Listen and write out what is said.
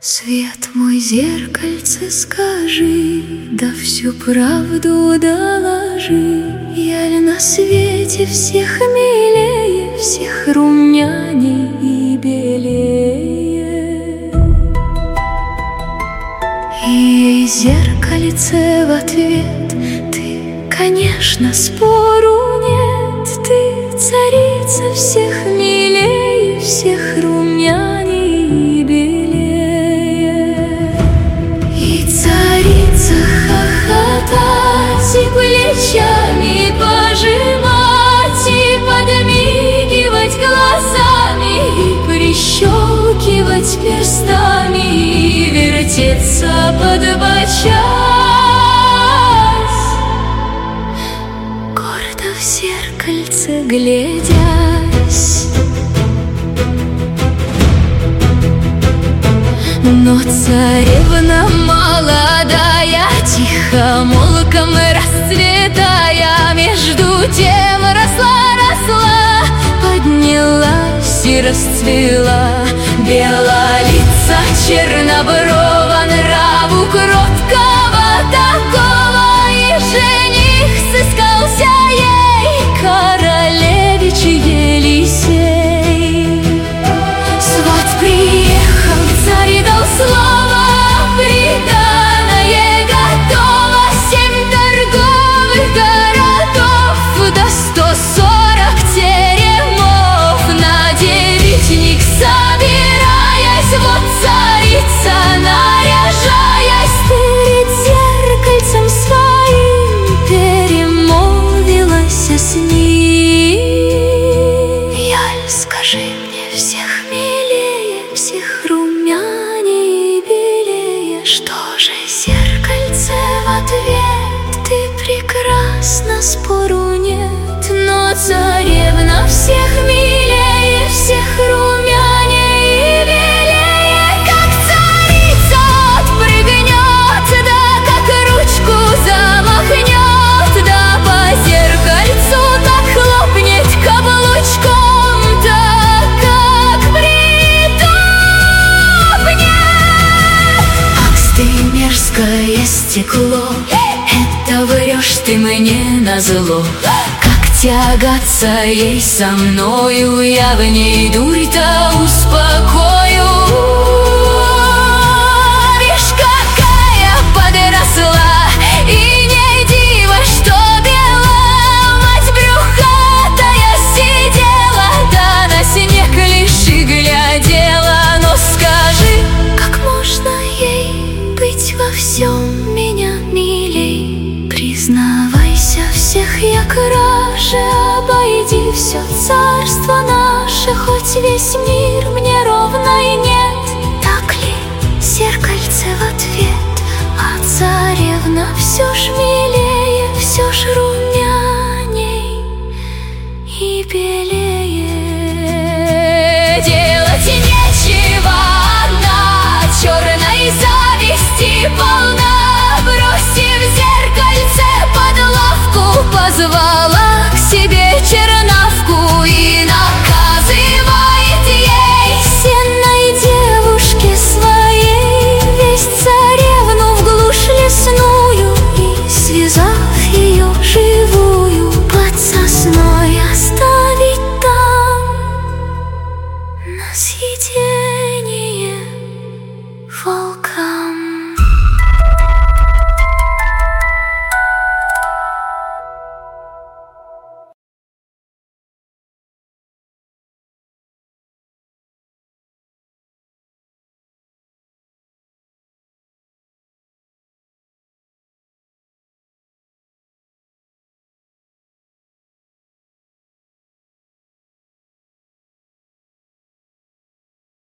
Свет мой, зеркальце, скажи, да всю правду доложи. Я ли на свете всех милее, всех румяней и белее? И зеркальце в ответ: ты, конечно, спору нет, ты царица всех милее, всех румяней и белее. И царица хохотать, и плечами пожимать, и подмигивать глазами, и прищелкивать перстами, и вертеться подбочась, гордо в зеркальце глядясь. Но царевна молодая, тихомолком расцветая, между тем росла, поднялась и расцвела. Белолица, черноброва, нраву кроткого такого, и жених сыскался ей, королевич Елисей. Сват приехал, царь дал слово, приданое готово, 7 торговых городов, да 140 теремов. На девичник собираясь, вот царица, наряжаясь, перед зеркальцем своим перемолвилась с ним. Яль, скажи мне, всех милее, всех румяней и белее? Что же зеркальце в ответ: ты прекрасна, спору нет, но царевна всех милее, всех румяней и белее. Как царица отпрыгнет, да как ручку замахнет, да по зеркальцу так хлопнет каблучком, так как притопнет. Ах ты, мерзкое стекло, это врешь ты мне назло. Как тягаться ей со мною, я в ней дурь-то успокою. Вишь, какая подросла, и не диво, что бела. Мать брюхатая сидела, да на снег лишь и глядела. Но скажи, как можно ей быть во всем меня милей? Признавайся, всех я краше, обойди все царство наше, хоть весь мир мне ровно и не